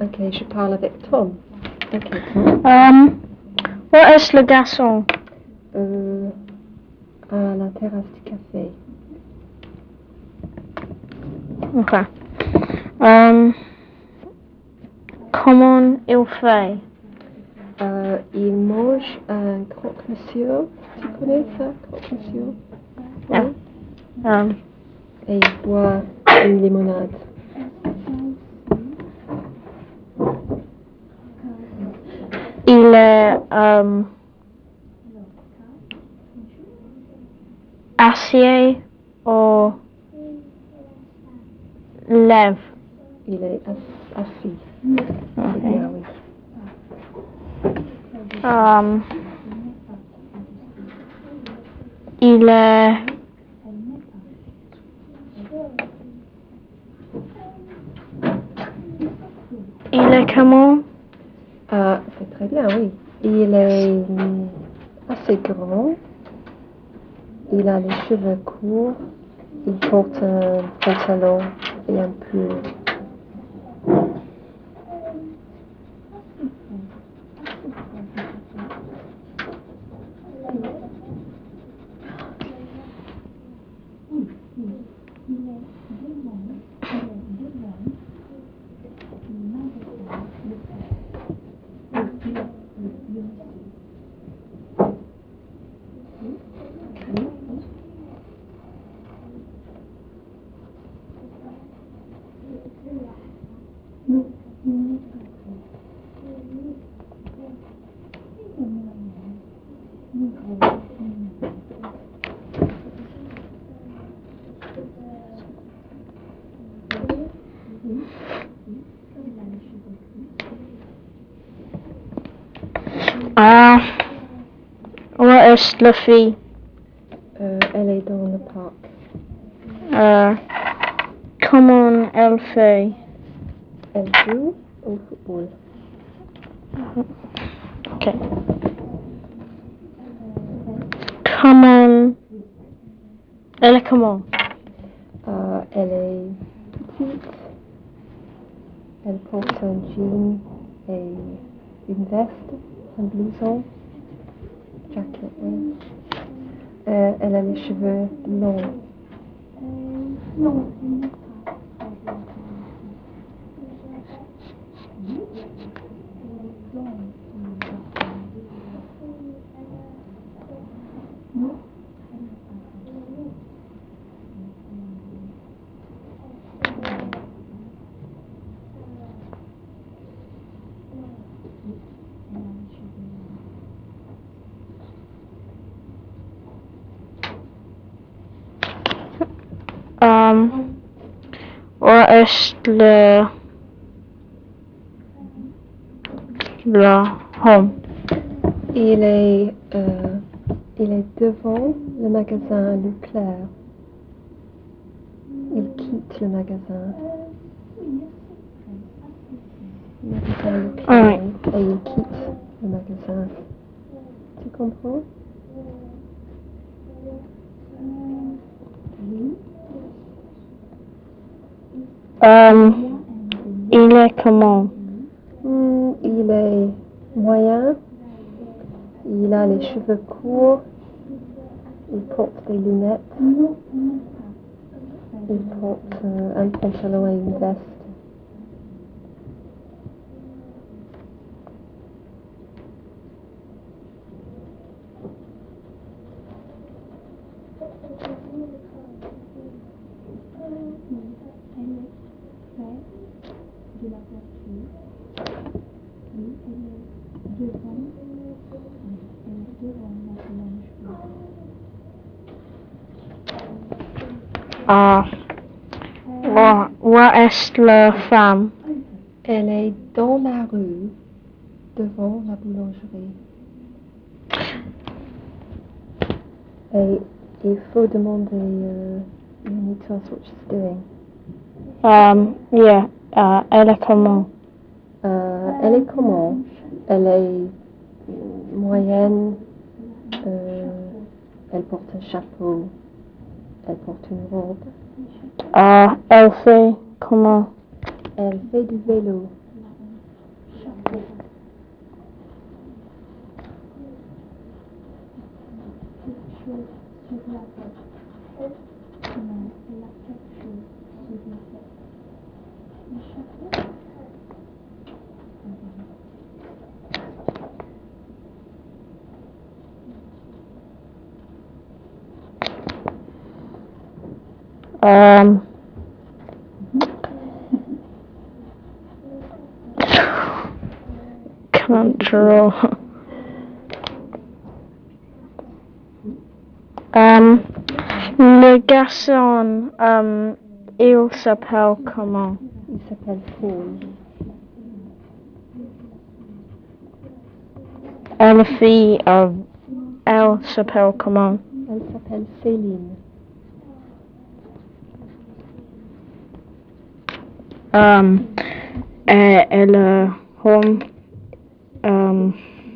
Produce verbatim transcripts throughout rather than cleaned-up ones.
Ok, je parle avec Tom. Ok, Tom. Um, où est le garçon? Euh, à la terrasse du café. Ok. Um, comment il fait? Euh, il mange un croque-monsieur. Tu connais ça, croque-monsieur? Yeah. Um, Et il boit une limonade. il est um, assis au lève. Il est ass- assis. C'est Okay. bien, oui. Um, il est il est comment? Ah, c'est très bien, oui. Il est mm, assez grand. Il a les cheveux courts. Il porte un pantalon et un pull. Ah, où est la fille? Euh, elle est dans le parc. Euh, comment elle fait? Elle joue au football. Okay. Comment elle est comment? Euh, elle est petite. Elle porte un jean et une veste, un blouson, jacket, oui. Euh, elle a les cheveux longs. Um, où est le le home? Il est, euh, il est devant le magasin Leclerc. Il quitte le magasin. Le magasin Leclerc, Alright. et il quitte le magasin. Tu comprends? Um, il est comment? Hmm, il est moyen. Il a les cheveux courts. Il porte des lunettes. Il porte euh, un pantalon et une veste. Ah, où, où est la femme? Elle est dans la rue, devant la boulangerie. Et il faut demander euh, you need to ask what she's doing. Um, yeah, uh, elle est comment? Euh, elle est comment? Elle est moyenne. Euh, elle porte un chapeau. Elle porte une robe. Ah, elle fait comment? Elle fait du vélo. can't draw. Um, le garçon, um, il s'appelle comment? Il s'appelle Paul. Et la fille, euh, elle s'appelle comment? Elle s'appelle Céline. Um, et, et le homme, um,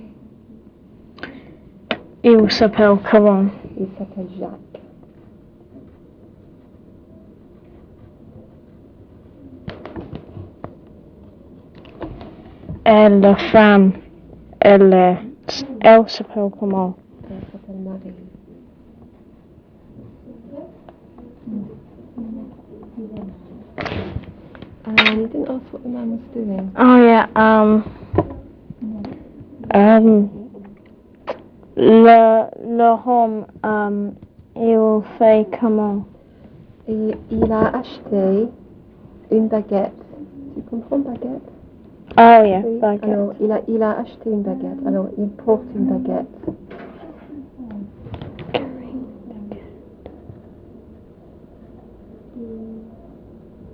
il s'appelle comment? Il s'appelle Jacques. Et la femme, elle, elle s'appelle comment? Elle s'appelle Marie. Um, you didn't ask what the man was doing. Oh yeah, um, um, le, le homme, um, il fait comment? Et il a acheté une baguette. Tu comprends baguette? Oh yeah, Oui. baguette. Alors, il a, il a acheté une baguette. Alors, il porte une baguette